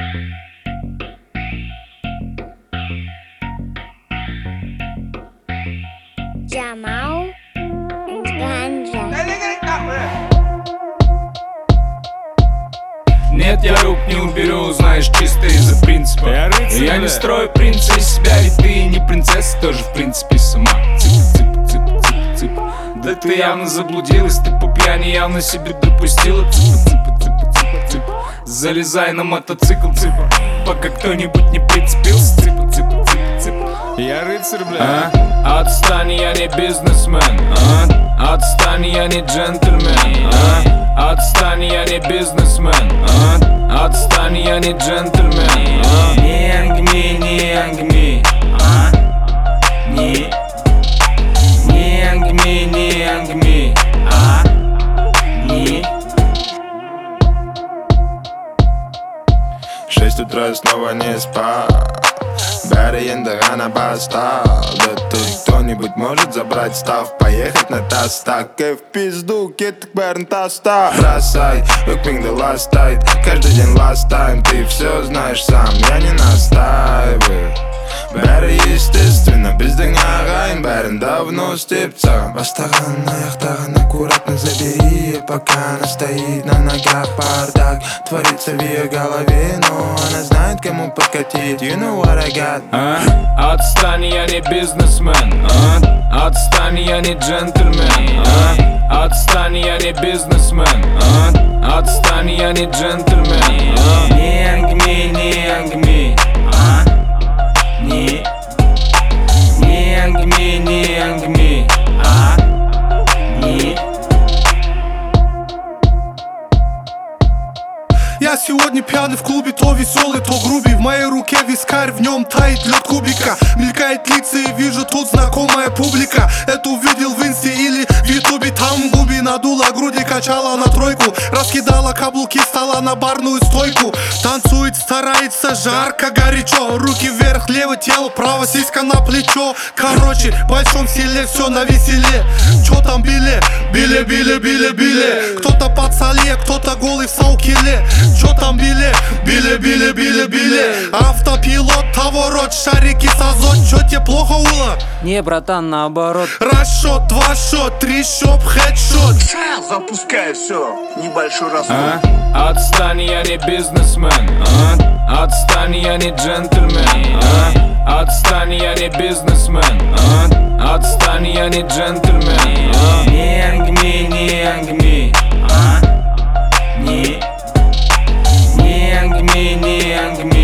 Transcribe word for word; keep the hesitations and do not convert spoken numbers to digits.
Jamal Ganja. Нет, я рук не уберу, знаешь, чисто из-за принципа. Я, рыцарь, я не строю принца из себя, ведь ты не принцесса, тоже в принципе сама. Цып-цып-цып-цып-цып. Да ты явно заблудилась, ты по пьяни явно себе допустила. Цып-цып-цып-цып-цып. Залезай на мотоцикл, цыпа, пока кто-нибудь не прицепился. Цып-цып-цып-цып. Я рыцарь, бля. А? Отстань, я не бизнесмен. А? Отстань, я не джентльмен. А? Отстань, я не бизнесмен. А? Отстань, я не джентльмен. А? Не ангми, не ангми. А? Не Не ангми, не ангми. А? Не Шесть утра снова не спал. Бәрі енді ғана басталды. Тут кто-нибудь может забрать став, поехать на тастак. И в пизду, кеттік бәрін таста. Бросай, өкпеңді ластайд. Каждый день last time, ты все знаешь сам, я не настаиваю. Бәрі естественно, біздің ағайын бәрін давно істеп саған. Бастаған аяқтаған аккуратно забери, пока она стоит на ногах. Бардак творится в ее голове, но она знает, кому подкатить. You know what I got. А? Отстань, я не бизнесмен. А? Отстань, я не джентльмен. А? Отстань, я не бизнесмен. А? Отстань, я не джентльмен. А? Не ангми, не ангми. А? Не Не ангми, не ангми. А? Не Я сегодня пьяный в клубе, то веселый, то грубый. В моей руке вискарь, в нем тает лед кубика. Мелькает лица и вижу тут знакомая публика. Это увидел в инсте или в ютубе. Там губи надула груди, качала на тройку. Раскидала каблуки, стала на барную стойку. Танцует, старается, жарко, горячо. Руки вверх, левое тело, право сиська на плечо. Короче, в большом селе все на веселе. Чё там били? Били, били, били, били. Кто-то под соле, кто-то голый в саукеле. Чё там били? Били, били, били, били. Автопилот, поворот, шарики сазот. Чё тебе плохо уло? Не, братан, наоборот. Расчет, два шот, три шоп, хедшот. Запускай все, небольшой разгон. А? Отстань, я не бизнесмен. А? Отстань, я не джентльмен. А? Отстань, я не бизнесмен. А? Отстань, я не джентльмен. А? Не ангми, не ангми. А? Не Не ангми, не ангми.